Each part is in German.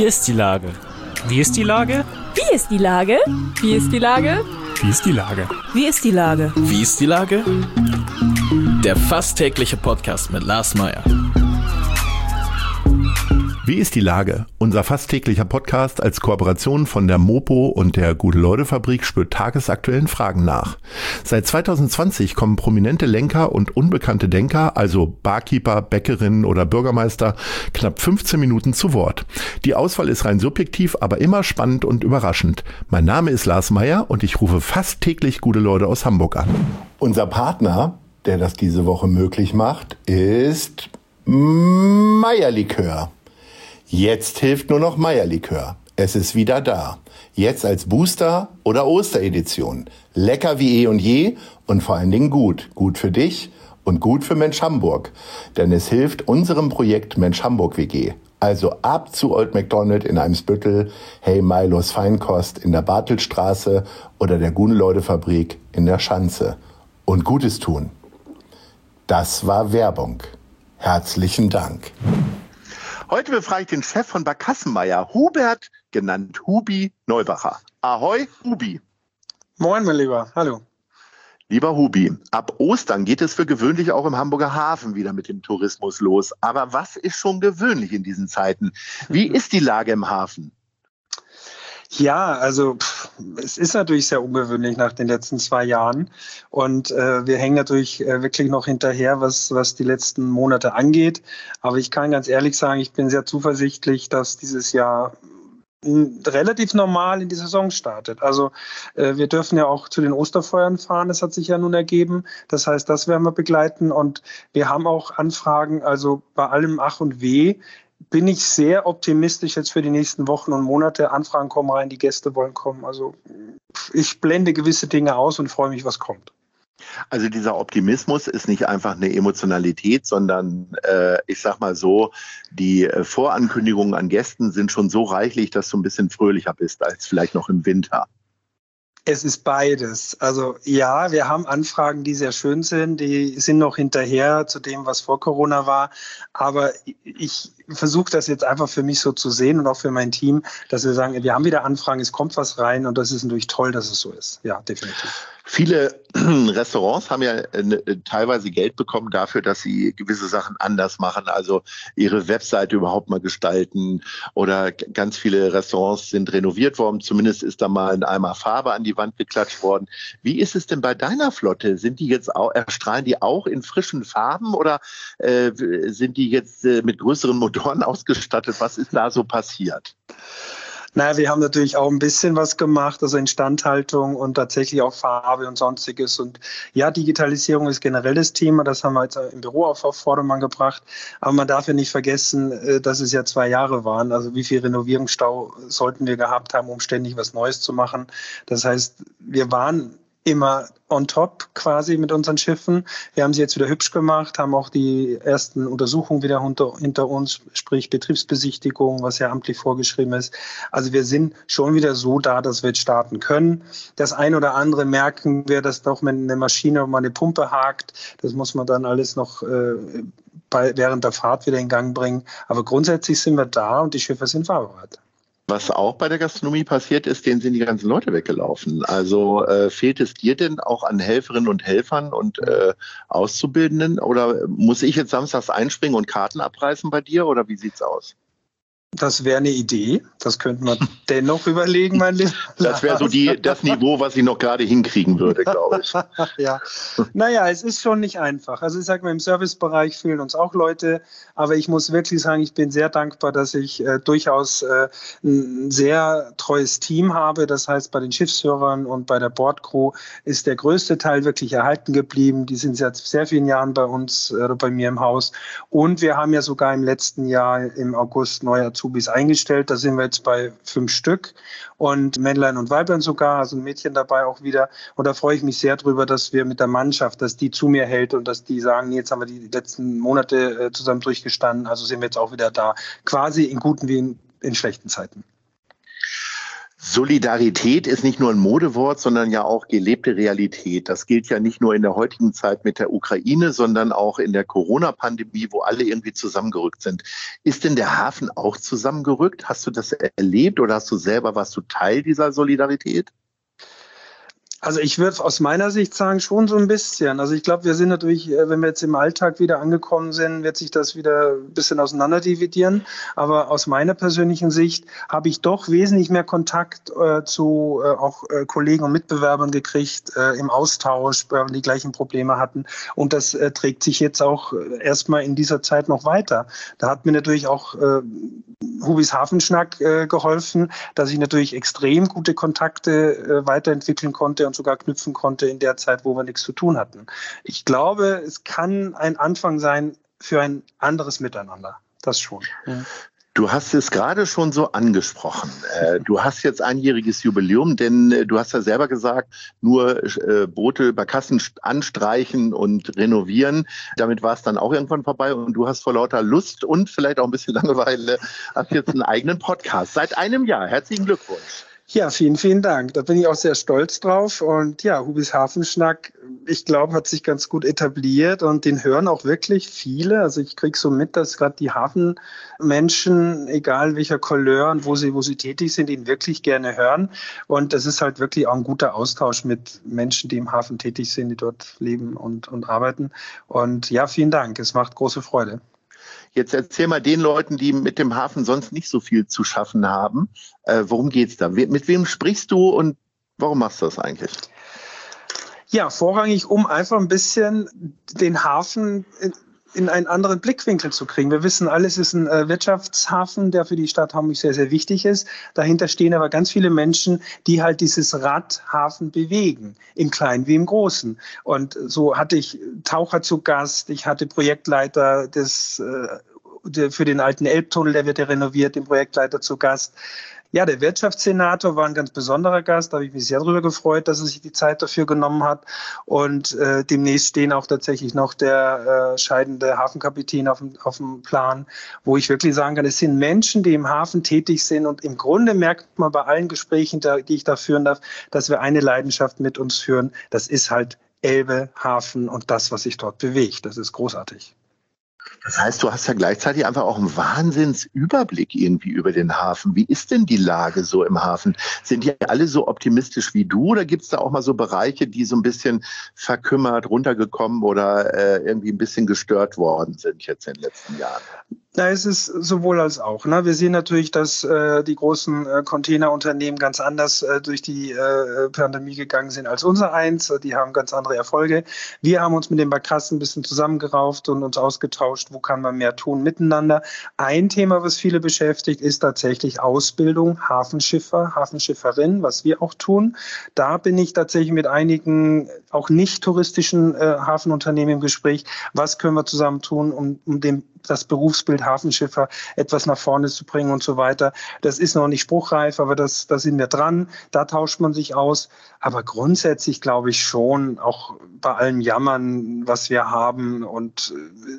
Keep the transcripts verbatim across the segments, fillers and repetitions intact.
ist die Lage? Wie ist die Lage? Wie ist die Lage? Wie ist die Lage? Wie ist die Lage? Wie ist die Lage? Wie ist die Lage? Der fast tägliche Podcast mit Lars Meyer. Wie ist die Lage? Unser fast täglicher Podcast als Kooperation von der Mopo und der Gute-Leute-Fabrik spürt tagesaktuellen Fragen nach. Seit zwanzig zwanzig kommen prominente Lenker und unbekannte Denker, also Barkeeper, Bäckerinnen oder Bürgermeister, knapp fünfzehn Minuten zu Wort. Die Auswahl ist rein subjektiv, aber immer spannend und überraschend. Mein Name ist Lars Meyer und ich rufe fast täglich gute Leute aus Hamburg an. Unser Partner, der das diese Woche möglich macht, ist Meyer-Likör. Jetzt hilft nur noch Meyer-Likör. Es ist wieder da. Jetzt als Booster- oder Osteredition. Lecker wie eh und je und vor allen Dingen gut. Gut für dich und gut für Mensch Hamburg. Denn es hilft unserem Projekt Mensch Hamburg W G. Also ab zu Old McDonald in Eimsbüttel, Hey Milos Feinkost in der Bartelstraße oder der Gute-Leute-Fabrik in der Schanze. Und Gutes tun. Das war Werbung. Herzlichen Dank. Heute befrage ich den Chef von Barkassenmeier, Hubert, genannt Hubi Neubacher. Ahoi, Hubi. Moin, mein Lieber. Hallo. Lieber Hubi, ab Ostern geht es für gewöhnlich auch im Hamburger Hafen wieder mit dem Tourismus los. Aber was ist schon gewöhnlich in diesen Zeiten? Wie ist die Lage im Hafen? Ja, also pff, es ist natürlich sehr ungewöhnlich nach den letzten zwei Jahren und äh, wir hängen natürlich äh, wirklich noch hinterher, was was die letzten Monate angeht. Aber ich kann ganz ehrlich sagen, ich bin sehr zuversichtlich, dass dieses Jahr m, relativ normal in die Saison startet. Also äh, wir dürfen ja auch zu den Osterfeuern fahren, das hat sich ja nun ergeben. Das heißt, das werden wir begleiten und wir haben auch Anfragen, also bei allem Ach und Weh, bin ich sehr optimistisch jetzt für die nächsten Wochen und Monate. Anfragen kommen rein, die Gäste wollen kommen. Also ich blende gewisse Dinge aus und freue mich, was kommt. Also dieser Optimismus ist nicht einfach eine Emotionalität, sondern äh, ich sag mal so, die äh, Vorankündigungen an Gästen sind schon so reichlich, dass du ein bisschen fröhlicher bist als vielleicht noch im Winter. Es ist beides. Also ja, wir haben Anfragen, die sehr schön sind, die sind noch hinterher zu dem, was vor Corona war. Aber ich versuche das jetzt einfach für mich so zu sehen und auch für mein Team, dass wir sagen, wir haben wieder Anfragen, es kommt was rein und das ist natürlich toll, dass es so ist. Ja, definitiv. Viele Restaurants haben ja äh, teilweise Geld bekommen dafür, dass sie gewisse Sachen anders machen, also ihre Webseite überhaupt mal gestalten oder g- ganz viele Restaurants sind renoviert worden, zumindest ist da mal ein Eimer Farbe an die Wand geklatscht worden. Wie ist es denn bei deiner Flotte? Sind die jetzt auch, erstrahlen die auch in frischen Farben oder äh, sind die jetzt äh, mit größeren Motoren ausgestattet? Was ist da so passiert? Naja, wir haben natürlich auch ein bisschen was gemacht, also Instandhaltung und tatsächlich auch Farbe und Sonstiges. Und ja, Digitalisierung ist generell das Thema, das haben wir jetzt im Büro auf Vordermann gebracht. Aber man darf ja nicht vergessen, dass es ja zwei Jahre waren. Also wie viel Renovierungsstau sollten wir gehabt haben, um ständig was Neues zu machen. Das heißt, wir waren immer on top quasi mit unseren Schiffen. Wir haben sie jetzt wieder hübsch gemacht, haben auch die ersten Untersuchungen wieder hinter, hinter uns, sprich Betriebsbesichtigung, was ja amtlich vorgeschrieben ist. Also wir sind schon wieder so da, dass wir jetzt starten können. Das ein oder andere merken wir, dass doch mit einer Maschine mal eine Pumpe hakt. Das muss man dann alles noch äh, bei, während der Fahrt wieder in Gang bringen. Aber grundsätzlich sind wir da und die Schiffe sind fahrbereit. Was auch bei der Gastronomie passiert ist, denen sind die ganzen Leute weggelaufen. Also äh, fehlt es dir denn auch an Helferinnen und Helfern und äh, Auszubildenden? Oder muss ich jetzt samstags einspringen und Karten abreißen bei dir? Oder wie sieht's aus? Das wäre eine Idee. Das könnte man dennoch überlegen, mein Lieber. Das wäre so die, das Niveau, was ich noch gerade hinkriegen würde, glaube ich. Ja, naja, es ist schon nicht einfach. Also ich sage mal, im Servicebereich fehlen uns auch Leute. Aber ich muss wirklich sagen, ich bin sehr dankbar, dass ich äh, durchaus äh, ein sehr treues Team habe. Das heißt, bei den Schiffsführern und bei der Bordcrew ist der größte Teil wirklich erhalten geblieben. Die sind seit sehr vielen Jahren bei uns oder äh, bei mir im Haus. Und wir haben ja sogar im letzten Jahr im August neue Azubis eingestellt. Da sind wir jetzt bei fünf Stück und Männlein und Weiblein sogar, also ein Mädchen dabei auch wieder. Und da freue ich mich sehr drüber, dass wir mit der Mannschaft, dass die zu mir hält und dass die sagen, nee, jetzt haben wir die letzten Monate äh, zusammen durchgestanden, also sind wir jetzt auch wieder da. Quasi in guten wie in, in schlechten Zeiten. Solidarität ist nicht nur ein Modewort, sondern ja auch gelebte Realität. Das gilt ja nicht nur in der heutigen Zeit mit der Ukraine, sondern auch in der Corona-Pandemie, wo alle irgendwie zusammengerückt sind. Ist denn der Hafen auch zusammengerückt? Hast du das erlebt oder hast du selber, warst du Teil dieser Solidarität? Also ich würde aus meiner Sicht sagen, schon so ein bisschen. Also ich glaube, wir sind natürlich, wenn wir jetzt im Alltag wieder angekommen sind, wird sich das wieder ein bisschen auseinanderdividieren. Aber aus meiner persönlichen Sicht habe ich doch wesentlich mehr Kontakt äh, zu äh, auch äh, Kollegen und Mitbewerbern gekriegt, äh, im Austausch, weil wir die gleichen Probleme hatten. Und das äh, trägt sich jetzt auch äh, erstmal in dieser Zeit noch weiter. Da hat mir natürlich auch äh, Hubis Hafenschnack äh, geholfen, dass ich natürlich extrem gute Kontakte äh, weiterentwickeln konnte und sogar knüpfen konnte in der Zeit, wo wir nichts zu tun hatten. Ich glaube, es kann ein Anfang sein für ein anderes Miteinander. Das schon. Ja. Du hast es gerade schon so angesprochen. Du hast jetzt einjähriges Jubiläum, denn du hast ja selber gesagt, nur Boote, Barkassen anstreichen und renovieren. Damit war es dann auch irgendwann vorbei und du hast vor lauter Lust und vielleicht auch ein bisschen Langeweile hast jetzt einen eigenen Podcast. Seit einem Jahr. Herzlichen Glückwunsch. Ja, vielen, vielen Dank. Da bin ich auch sehr stolz drauf. Und ja, Hubis Hafenschnack, ich glaube, hat sich ganz gut etabliert und den hören auch wirklich viele. Also ich kriege so mit, dass gerade die Hafenmenschen, egal welcher Couleur und wo sie, wo sie tätig sind, ihn wirklich gerne hören. Und das ist halt wirklich auch ein guter Austausch mit Menschen, die im Hafen tätig sind, die dort leben und, und arbeiten. Und ja, vielen Dank. Es macht große Freude. Jetzt erzähl mal den Leuten, die mit dem Hafen sonst nicht so viel zu schaffen haben, äh, worum geht's da? Mit wem sprichst du und warum machst du das eigentlich? Ja, vorrangig, um einfach ein bisschen den Hafen in, in einen anderen Blickwinkel zu kriegen. Wir wissen alle, es ist ein äh, Wirtschaftshafen, der für die Stadt Hamburg sehr, sehr wichtig ist. Dahinter stehen aber ganz viele Menschen, die halt dieses Radhafen bewegen, im Kleinen wie im Großen. Und so hatte ich Taucher zu Gast, ich hatte Projektleiter des äh, der, für den alten Elbtunnel, der wird ja renoviert, den Projektleiter zu Gast. Ja, der Wirtschaftssenator war ein ganz besonderer Gast, da habe ich mich sehr darüber gefreut, dass er sich die Zeit dafür genommen hat. Und äh, demnächst stehen auch tatsächlich noch der äh, scheidende Hafenkapitän auf dem, auf dem Plan, wo ich wirklich sagen kann, es sind Menschen, die im Hafen tätig sind. Und im Grunde merkt man bei allen Gesprächen, die ich da führen darf, dass wir eine Leidenschaft mit uns führen. Das ist halt Elbe, Hafen und das, was sich dort bewegt. Das ist großartig. Das heißt, du hast ja gleichzeitig einfach auch einen Wahnsinnsüberblick irgendwie über den Hafen. Wie ist denn die Lage so im Hafen? Sind die alle so optimistisch wie du oder gibt es da auch mal so Bereiche, die so ein bisschen verkümmert, runtergekommen oder äh, irgendwie ein bisschen gestört worden sind jetzt in den letzten Jahren? Na, es ist sowohl als auch. Ne? Wir sehen natürlich, dass äh, die großen äh, Containerunternehmen ganz anders äh, durch die äh, Pandemie gegangen sind als unser eins. Die haben ganz andere Erfolge. Wir haben uns mit den Barkassen ein bisschen zusammengerauft und uns ausgetauscht, wo kann man mehr tun miteinander. Ein Thema, was viele beschäftigt, ist tatsächlich Ausbildung, Hafenschiffer, Hafenschifferin, was wir auch tun. Da bin ich tatsächlich mit einigen auch nicht touristischen äh, Hafenunternehmen im Gespräch. Was können wir zusammen tun, um, um dem das Berufsbild Hafenschiffer etwas nach vorne zu bringen und so weiter. Das ist noch nicht spruchreif, aber das, da sind wir dran. Da tauscht man sich aus. Aber grundsätzlich glaube ich schon, auch bei allem Jammern, was wir haben und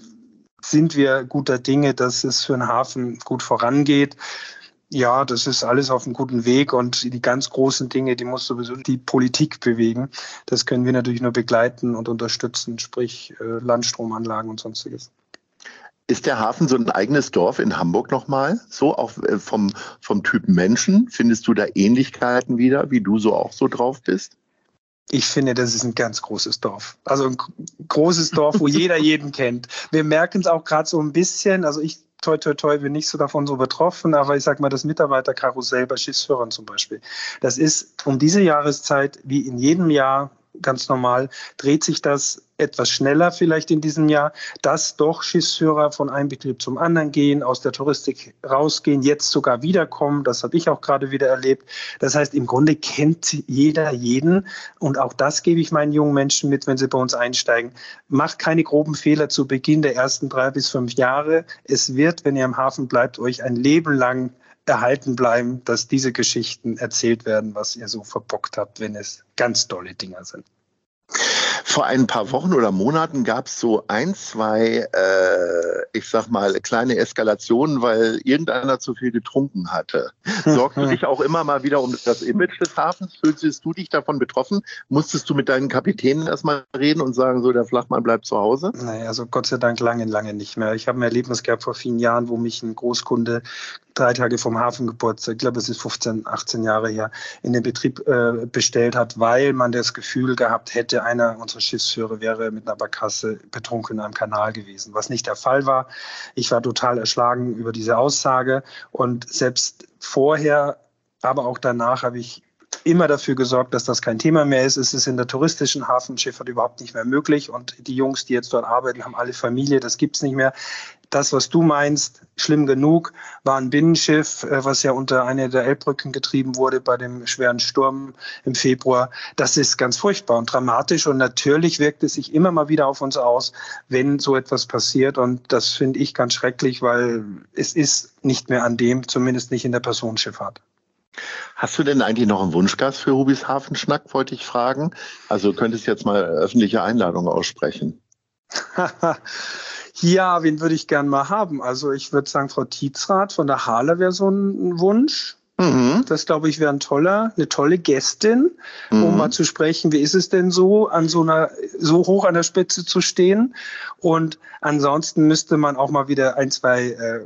sind wir guter Dinge, dass es für den Hafen gut vorangeht. Ja, das ist alles auf einem guten Weg und die ganz großen Dinge, die muss sowieso die Politik bewegen. Das können wir natürlich nur begleiten und unterstützen, sprich Landstromanlagen und sonstiges. Ist der Hafen so ein eigenes Dorf in Hamburg nochmal? So auch vom, vom Typ Menschen? Findest du da Ähnlichkeiten wieder, wie du so auch so drauf bist? Ich finde, das ist ein ganz großes Dorf. Also ein großes Dorf, wo jeder jeden kennt. Wir merken es auch gerade so ein bisschen. Also ich, toi, toi, toi, bin nicht so davon so betroffen. Aber ich sage mal, das Mitarbeiterkarussell bei Schiffsführern zum Beispiel. Das ist um diese Jahreszeit, wie in jedem Jahr, ganz normal, dreht sich das etwas schneller vielleicht in diesem Jahr, dass doch Schiffsführer von einem Betrieb zum anderen gehen, aus der Touristik rausgehen, jetzt sogar wiederkommen. Das habe ich auch gerade wieder erlebt. Das heißt, im Grunde kennt jeder jeden. Und auch das gebe ich meinen jungen Menschen mit, wenn sie bei uns einsteigen. Macht keine groben Fehler zu Beginn der ersten drei bis fünf Jahre. Es wird, wenn ihr im Hafen bleibt, euch ein Leben lang erhalten bleiben, dass diese Geschichten erzählt werden, was ihr so verbockt habt, wenn es ganz tolle Dinger sind. Vor ein paar Wochen oder Monaten gab es so ein, zwei äh, ich sag mal, kleine Eskalationen, weil irgendeiner zu viel getrunken hatte. Sorgst du dich auch immer mal wieder um das Image des Hafens? Fühlst du dich davon betroffen? Musstest du mit deinen Kapitänen erstmal reden und sagen, so, der Flachmann bleibt zu Hause? Nein, also Gott sei Dank lange, lange nicht mehr. Ich habe ein Erlebnis gehabt vor vielen Jahren, wo mich ein Großkunde drei Tage vom Hafengeburtstag, ich glaube, es ist fünfzehn, achtzehn Jahre her, in den Betrieb äh, bestellt hat, weil man das Gefühl gehabt hätte, einer unserer Schiffsführer wäre mit einer Barkasse betrunken am Kanal gewesen, was nicht der Fall war. Ich war total erschlagen über diese Aussage und selbst vorher, aber auch danach habe ich immer dafür gesorgt, dass das kein Thema mehr ist. Es ist in der touristischen Hafenschifffahrt überhaupt nicht mehr möglich und die Jungs, die jetzt dort arbeiten, haben alle Familie, das gibt's nicht mehr. Das, was du meinst, schlimm genug, war ein Binnenschiff, was ja unter einer der Elbbrücken getrieben wurde bei dem schweren Sturm im Februar. Das ist ganz furchtbar und dramatisch und natürlich wirkt es sich immer mal wieder auf uns aus, wenn so etwas passiert und das finde ich ganz schrecklich, weil es ist nicht mehr an dem, zumindest nicht in der Personenschifffahrt. Hast du denn eigentlich noch einen Wunschgast für Hubis Hafenschnack, wollte ich fragen? Also könntest jetzt mal öffentliche Einladung aussprechen. Ja, wen würde ich gern mal haben? Also ich würde sagen, Frau Tietzrath von der Hala wäre so ein Wunsch. Mhm. Das, glaube ich, wäre ein toller, eine tolle Gästin, mhm. um mal zu sprechen, wie ist es denn so, an so einer, so hoch an der Spitze zu stehen? Und ansonsten müsste man auch mal wieder ein, zwei äh,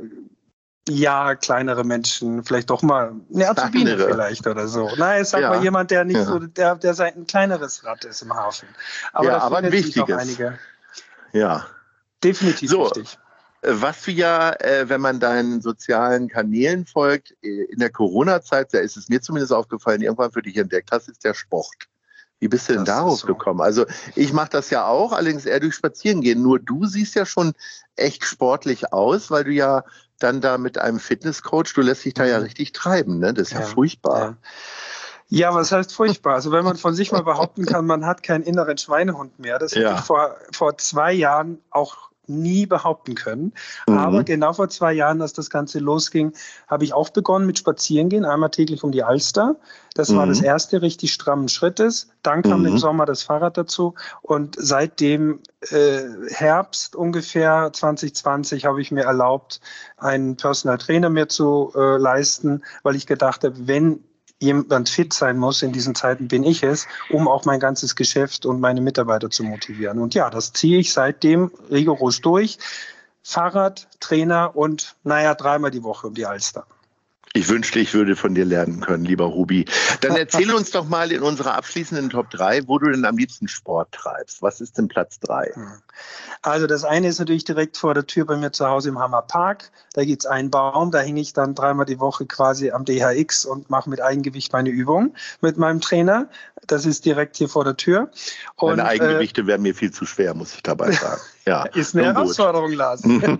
ja, kleinere Menschen, vielleicht doch mal eine Azubine vielleicht oder so. Nein, sag ja. mal jemand, der nicht ja. so, der, der sein ein kleineres Rad ist im Hafen. Aber, ja, da aber ein wichtiges. Einige. Ja. Definitiv so, wichtig. Was du ja, äh, wenn man deinen sozialen Kanälen folgt, in der Corona-Zeit, da ist es mir zumindest aufgefallen, irgendwann für dich entdeckt hast, ist der Sport. Wie bist du denn das darauf so. gekommen? Also ich mache das ja auch, allerdings eher durch Spazierengehen. Nur du siehst ja schon echt sportlich aus, weil du ja dann da mit einem Fitnesscoach, du lässt dich da ja richtig treiben, ne? Das ist ja, ja furchtbar. Ja. Ja, was heißt furchtbar? Also wenn man von sich mal behaupten kann, man hat keinen inneren Schweinehund mehr, das hätte ja. ich vor, vor zwei Jahren auch nie behaupten können. Mhm. Aber genau vor zwei Jahren, als das Ganze losging, habe ich auch begonnen mit Spazierengehen, einmal täglich um die Alster. Das mhm. war das erste richtig strammen Schrittes. Dann kam mhm. im Sommer das Fahrrad dazu. Und seitdem äh, Herbst ungefähr zwanzig zwanzig habe ich mir erlaubt, einen Personal Trainer mir zu äh, leisten, weil ich gedacht habe, wenn jemand fit sein muss, in diesen Zeiten bin ich es, um auch mein ganzes Geschäft und meine Mitarbeiter zu motivieren. Und ja, das ziehe ich seitdem rigoros durch. Fahrrad, Trainer und naja, dreimal die Woche um die Alster. Ich wünschte, ich würde von dir lernen können, lieber Hubi. Dann erzähl uns doch mal in unserer abschließenden Top drei, wo du denn am liebsten Sport treibst. Was ist denn Platz drei? Also das eine ist natürlich direkt vor der Tür bei mir zu Hause im Hammerpark. Da gibt es einen Baum, da hänge ich dann dreimal die Woche quasi am D H X und mache mit Eigengewicht meine Übungen mit meinem Trainer. Das ist direkt hier vor der Tür. Und, meine Eigengewichte äh, wären mir viel zu schwer, muss ich dabei sagen. Ja, ist eine Herausforderung, Lars.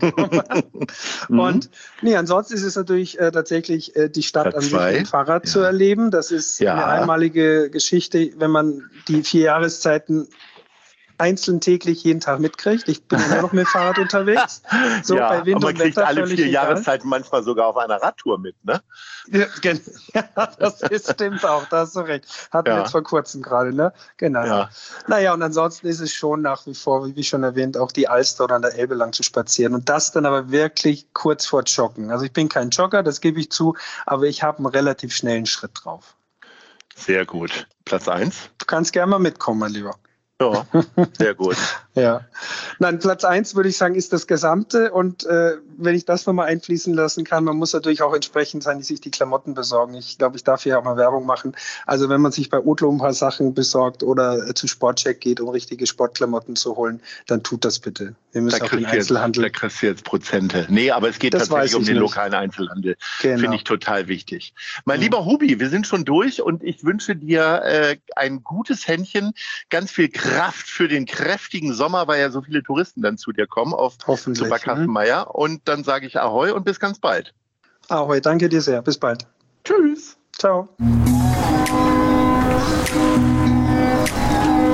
Und nee, ansonsten ist es natürlich äh, tatsächlich äh, die Stadt Platz an sich mit dem Fahrrad ja. zu erleben. Das ist ja. eine einmalige Geschichte, wenn man die vier Jahreszeiten einzeln täglich jeden Tag mitkriegt. Ich bin immer noch mit dem Fahrrad unterwegs. So ja, bei Wind und man und kriegt Wetter alle vier egal. Jahreszeiten manchmal sogar auf einer Radtour mit, ne? Ja, das ist, stimmt auch, da hast du recht. Hatten ja. wir jetzt vor kurzem gerade, ne? Genau. Ja. Naja, und ansonsten ist es schon nach wie vor, wie schon erwähnt, auch die Alster oder an der Elbe lang zu spazieren. Und das dann aber wirklich kurz vor Joggen. Also ich bin kein Jogger, das gebe ich zu, aber ich habe einen relativ schnellen Schritt drauf. Sehr gut. Platz eins? Du kannst gerne mal mitkommen, mein Lieber. Ja, sehr gut. Ja. Nein, Platz eins würde ich sagen, ist das Gesamte. Und äh, wenn ich das nochmal einfließen lassen kann, man muss natürlich auch entsprechend sein, die sich die Klamotten besorgen. Ich glaube, ich darf hier auch mal Werbung machen. Also wenn man sich bei Otlo ein paar Sachen besorgt oder äh, zu Sportcheck geht, um richtige Sportklamotten zu holen, dann tut das bitte. Wir müssen da auch den Einzelhandel. Jetzt, da kriegst du jetzt Prozente. Nee, aber es geht das tatsächlich um den nicht. lokalen Einzelhandel. Genau. Finde ich total wichtig. Mein mhm. lieber Hubi, wir sind schon durch und ich wünsche dir äh, ein gutes Händchen, ganz viel Kraft für den kräftigen Sommer, weil ja so viele Touristen dann zu dir kommen auf zu Barkassenmeier. Mhm. Und dann sage ich Ahoi und bis ganz bald. Ahoi, danke dir sehr. Bis bald. Tschüss. Ciao.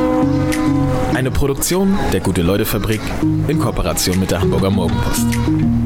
Eine Produktion der Gute-Leute-Fabrik in Kooperation mit der Hamburger Morgenpost.